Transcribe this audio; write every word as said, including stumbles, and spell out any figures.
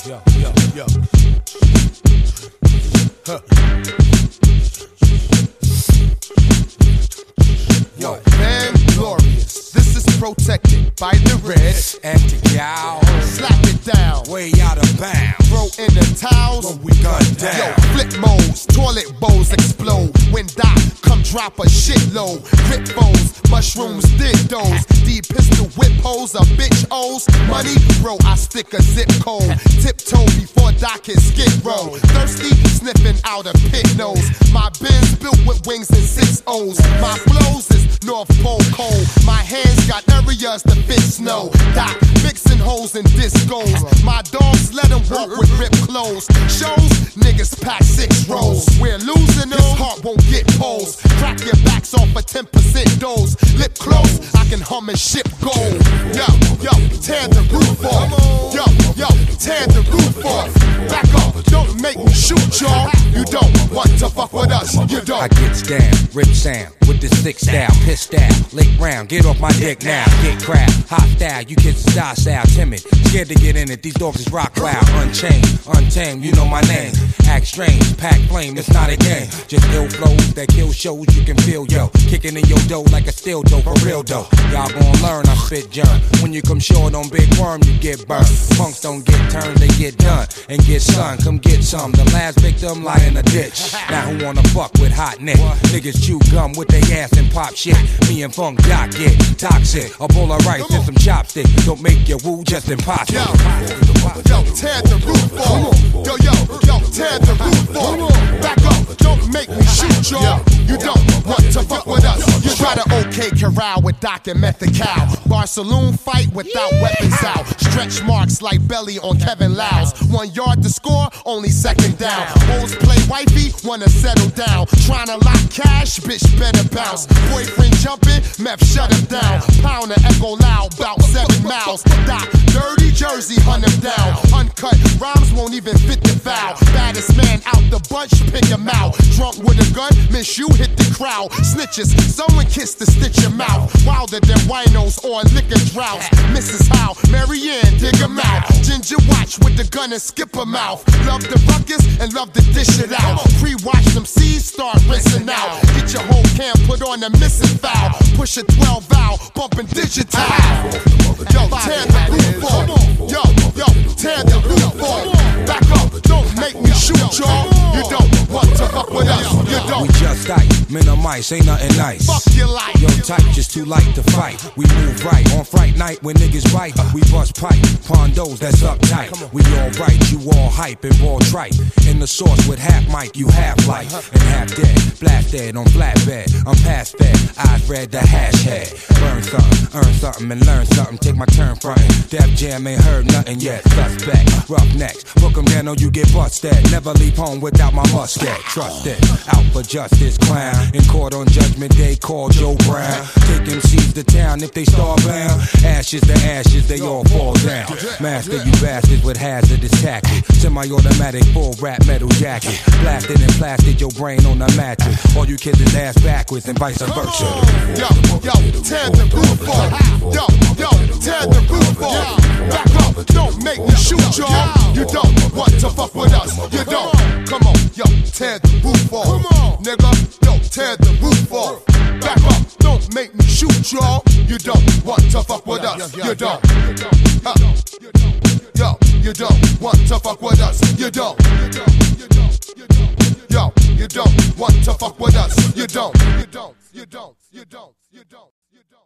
yo, yo, yo. Huh. Yo, man, glorious. This is protected by the red and the gal. Slap it down, way out of bounds. Throw in the towels, when we gun down. Yo, flip modes, toilet bowls explode. When Doc come drop a shitload. Grip bowls, mushrooms, dig those. D pistol whip holes, a bitch O's. Money, bro, I stick a zip code. Tiptoe before Doc hit skid row. Thirsty, sniffing out a pit nose. My Benz built with wings and six O's. My flows is North Pole cold. My hands got areas to fit snow. Doc mixing holes and discos. My dogs let them walk with ripped clothes. Shows, niggas pack six rolls. We're losing those, heart won't get poles. Crack your backs off a ten percent dose. Lip close, I can hum and ship gold. Yo, yo, tear the roof off. Yo, yo, tear the roof off. Back up, don't make me shoot y'all. You don't want to fuck with us, you don't. I gets down, rip sound, with the stick style, piss style, lick round, get off my dick now, get crap, hot style, you kids style style, timid, scared to get in it, these dogs is rock wild, unchained, untamed, you know my name, act strange, pack flame, it's not a game, just ill flows that kill shows, you can feel, yo, kicking in your dough like a steel dough, for real though, y'all gon' learn, I spit junk, when you come short on big worm, you get burned, punks don't get turned, they get done, and get sun, come get some, the last victim lie in a ditch, now who wanna fuck with hot neck, niggas chew gum with their ass and pop shit, me and Funk Doc get toxic, a bowl of rice and some chopsticks, don't make your woo just impossible. Yo, yo, tear the roof off, yo, yo, yo, tear the roof off, back up, don't make me shoot y'all, you don't want to fuck with us, you try to OK corral with Doc and Method-Cow, bar saloon fight without weapons out, stretch marks like belly on Kevin Lyles, one yard to score, only second down, bulls play wifey, wanna settle down, trying to lock cash, bitch better bounce, boyfriend jumping, meth shut him down, pound and echo loud, bout seven miles, Doc, dirty Jersey, hunt him down, uncut rhymes won't even fit the foul, baddest man out the bunch, pick him out, drunk with a gun, miss you hit the crowd, snitches, someone kiss to stitch your mouth, wilder than winos on liquor droughts, Missus Howe, Marianne, dig him out, Ginger watch with the gun and skip him out, love the ruckus and love to dish it out, pre-watch them seeds start rinsing out, get your whole camp put on a missing foul, push a twelve valve, bumping digital, yo, tear the roof off, yo, yo, tear the roof off, back up, don't make me shoot y'all, you don't want to fuck with us, you don't. We just ice, minimize, ain't nothing nice. Fuck your life. Yo, type just too light to fight. We move right on fright night when niggas bite. We bust pipe, pondos that's uptight. We all right, you all hype and ball trite. In the sauce with half mic, you half life and half dead. Blast dead on flatbed. I'm past fed, eyes red the hash head. Burn something, earn something and learn something. Take my turn frontin'. Def Jam ain't heard nothing yet. Suspect, rough necks, book 'em down or you get busted. Never leave home without my musket. Trust it, out for justice, clown. In court on judgment day, call Joe Brown. Take M Cs to town if they starbound. Ashes to ashes, they all fall down. Master you bastards with hazardous tactics. Semi-automatic full rap metal jacket. Blasted and plastered your brain on the mattress. All you kids is ass backwards and vice versa. Yo, yo, tear the roof off. Yo, yo, tear the roof off. Back up, don't make me shoot y'all. You don't want to fuck with us. You don't. Come on, yo, tear the roof off. Nigga, yo, tear the roof off. Back up, don't make me shoot y'all. You don't want to fuck with us. You don't. Huh. Yo, you don't want to fuck with us. You don't. Yo, you don't want to fuck with us. You don't. You don't. You don't. You don't. You don't. You don't.